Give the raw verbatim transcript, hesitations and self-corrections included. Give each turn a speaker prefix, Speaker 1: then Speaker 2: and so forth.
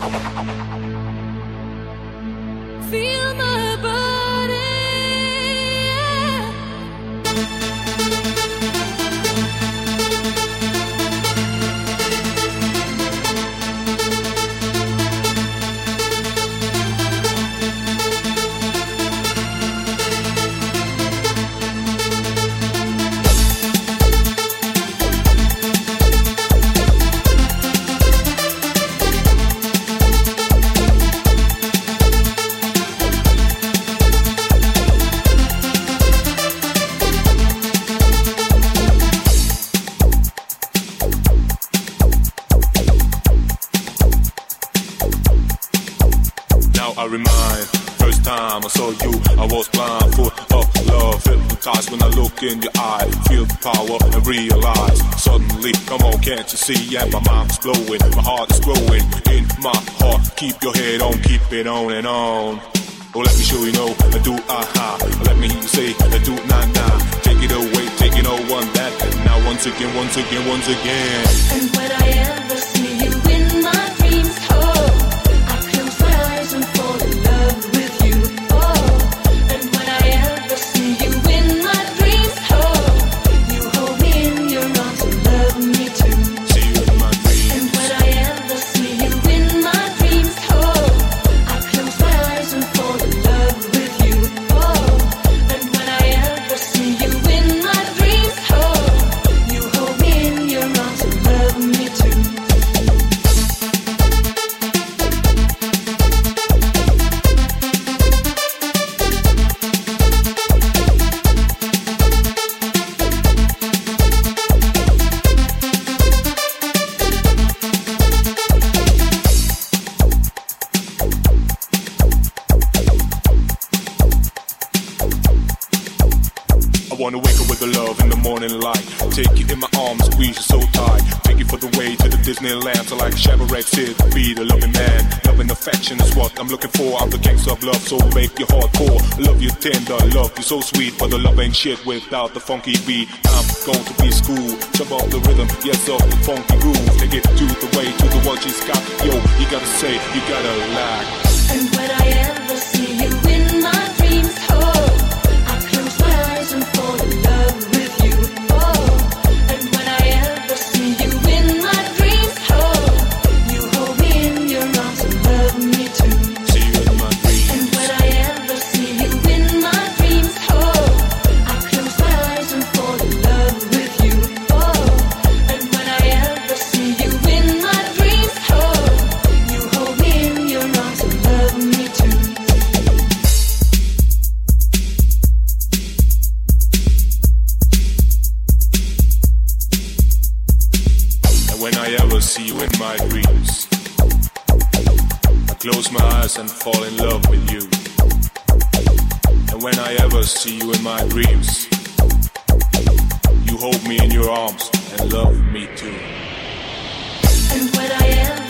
Speaker 1: Feel my body, yeah.
Speaker 2: I remind, first time I saw you, I was blind, full of love, hypnotized when I look in your eye, feel the power and realize, suddenly, come on, can't you see, and my mind's blowing, my heart is growing, in my heart, keep your head on, keep it on and on. Oh, let me show you know, I do aha, let me hear you say, I do nah nah, take it away, take it all one that, now once again, once again, once again.
Speaker 1: And when I ever see you in my dreams, oh, and fall in love with you, oh. And when I ever see you in my dreams, oh, you hold me in your arms and love me too.
Speaker 2: See you in my dreams.
Speaker 1: And when I ever see you in my dreams, oh, I close my eyes and fall in love with you, oh. And when I ever see you in my dreams, oh, you hold me in your arms and love me too.
Speaker 2: I wanna wake up with the love in the morning light. Take you in my arms, squeeze you so tight. Take you for the way to the Disneyland. So like Shabba Sid, be the loving man. Love and affection is what I'm looking for. I'm the gangster of love, so make your heart pour. Love you tender, love you so sweet. But the love ain't shit without the funky beat. I'm going to be school, jump off the rhythm, yes off the funky groove. Take it to the way, to the one she's got. Yo, you gotta say, you gotta lie.
Speaker 1: And when I ever see you in my dreams, oh, and fall in love with you, oh. And when I ever see you in my dreams, oh, you hold me in your arms and love me too.
Speaker 2: See you in my dreams.
Speaker 1: And when I ever see you in my dreams, oh, I close my eyes and fall in love with you, oh. And when I ever see you in my dreams, oh, you hold me in your arms and love me too.
Speaker 2: When I ever see you in my dreams, I close my eyes and fall in love with you. And when I ever see you in my dreams, you hold me in your arms and love me too.
Speaker 1: And when I ever